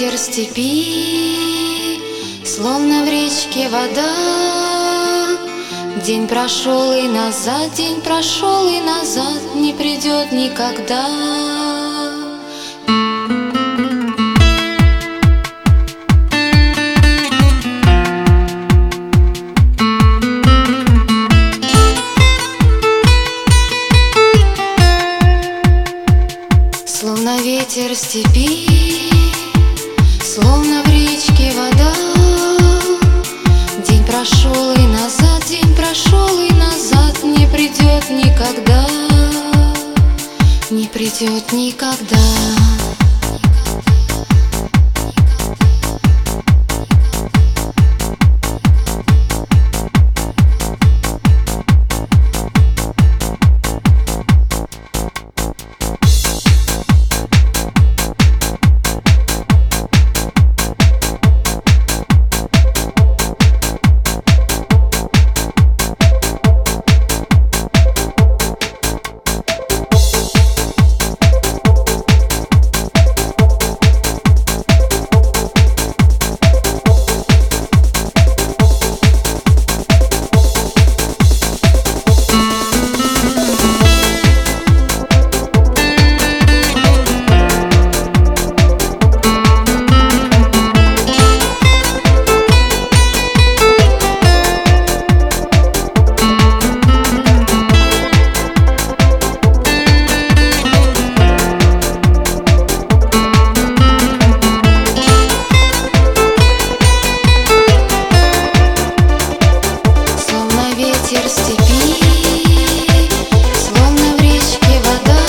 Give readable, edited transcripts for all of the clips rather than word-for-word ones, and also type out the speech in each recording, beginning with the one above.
ветер степи, словно в речке вода. День прошел и назад, день прошел и назад, не придет никогда. Словно ветер степи, словно в речке вода. День прошел и назад, день прошел и назад, не придет никогда, не придет никогда. Ветер степи, словно в речке вода.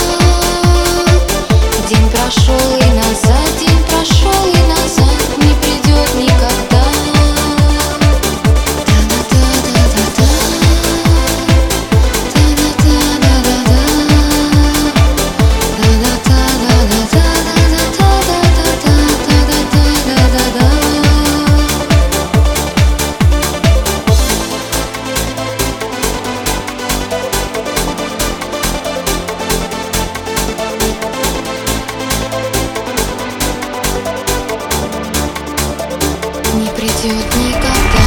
День прошел и назад, день прошел и назад, не придет никогда. Не придет никогда.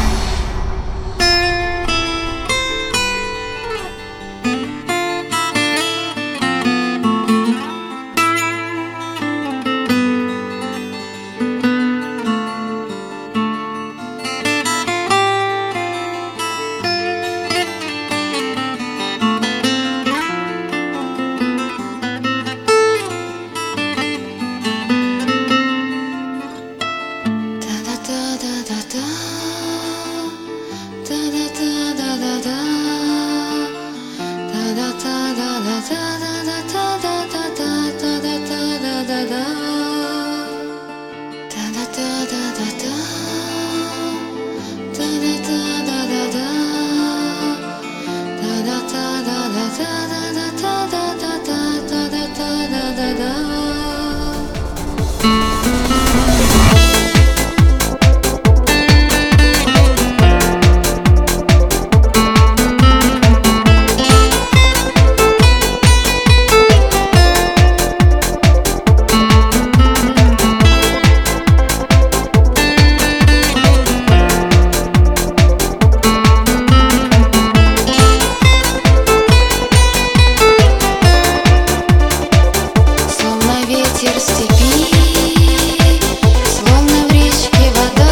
Ветер степи, словно в речке вода.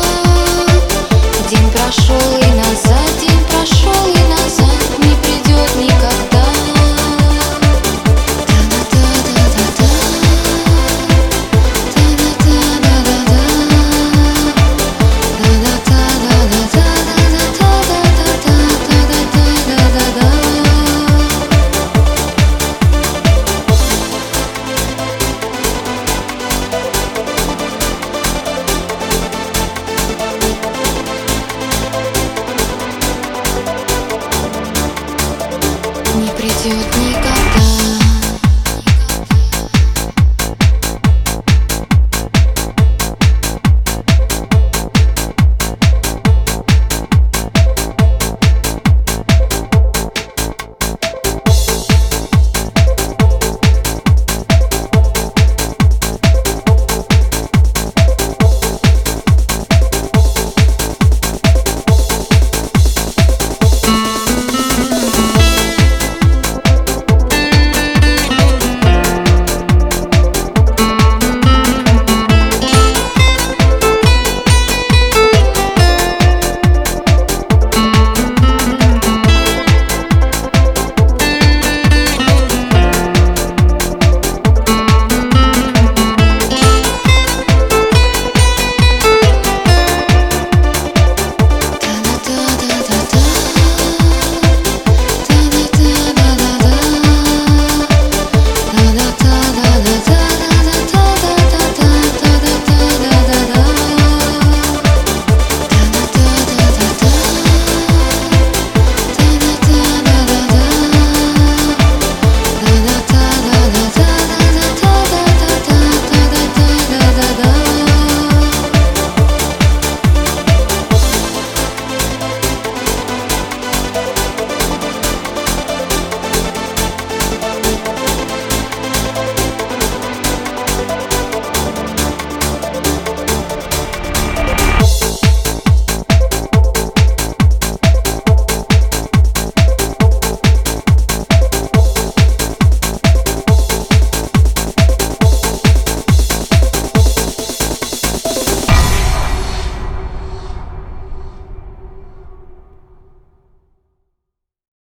День прошел и назад, день прошел и назад, не придет никогда. Не придет никогда.